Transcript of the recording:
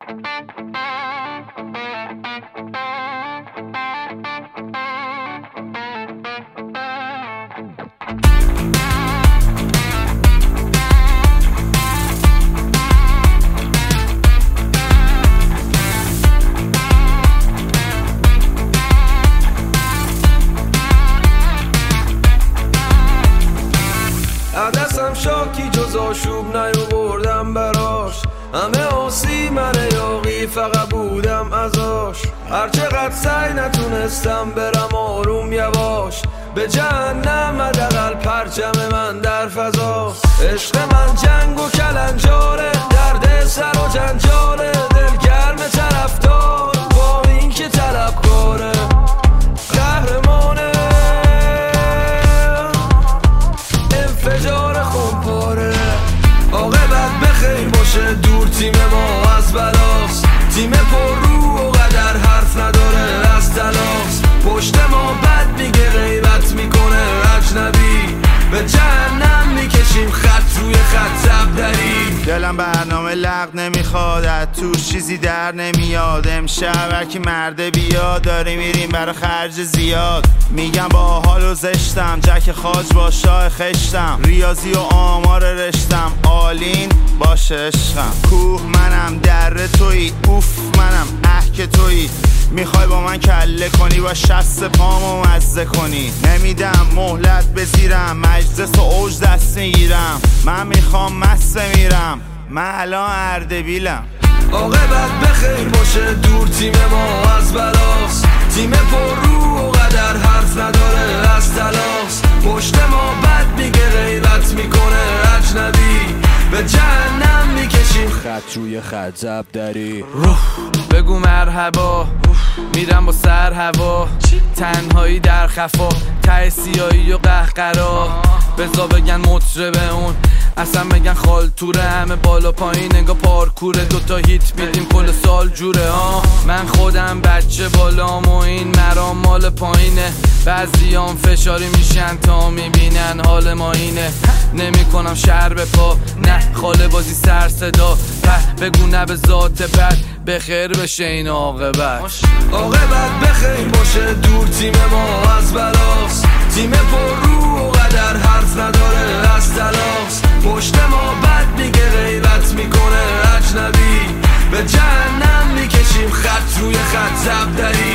عدسم شاکی جز آشوب نیاوردم براش، همه آسی من یاقی فقط بودم ازاش. هرچقدر سعی نتونستم برم آروم یواش، به جهنم حداقل پرچم من در فضاست. عشق من جنگ و کلنجاره، درد سر و جنجاله، دلگرم طرفدار با این که طلبکاره. قهرمانه انفجار خونپاره، عاقبت بخیر باشه دور تیم ما از بلاست. تیم پر رو و قدر حرف نداره از تلاست، پشت ما بد میگه غیبت میکنه اجنبی، به جهنم میکشیم خط روی خط زبدری. دلم برنامه لغ نمیخواد، از توش چیزی در نمیاد. امشب هرکی مرده بیاد، داری میریم برا خرج زیاد. میگم با حال و زشتم، جک خاج با شاه خشتم. ریاضی و آمار رشتم، آلین باشه عشقم. کوه منم در تویی، اوف منم که تویی. میخوای با من کله کنی و شست پامو مزه کنی. نمیدم مهلت بزیرم، مجلس و اوج دست میگیرم. من میخوام مست میرم، من الان اردبیلم. عاقبت بخیر باشه دور تیم ما از بلاست. تیم پر رو و قدر حرف نداره از تلاست، پشت ما بد میگه غیبت میکنه اجنبی، به جهنم میکشیم خط روی خط زبدری. بگو مرحبا، میرم با سر هوا. تنهایی در خفا، ته سیایی و قهقرا. بزا بگن مطربه اون، اصلا بگن خالتوره. همه بالا پایین انگا پارکوره، دوتا هیت میدیم کل سال جوره ها. من خودم بچه بالام و این مرام مال پایینه. بعضیام فشاری میشن تا میبینن حال ما اینه. نمی کنم شهر به پا، نه خاله بازی سر صدا. بگو نه به ذات بد، بخیر بشه این عاقبت. عاقبت بخیر باشه دور تیم ما از بلاست. تیم پر رو و قدر حرف نداره از تلاست، پشت ما بد میگه غیبت میکنه اجنبی، به جهنم میکشیم خط روی خط زبدری.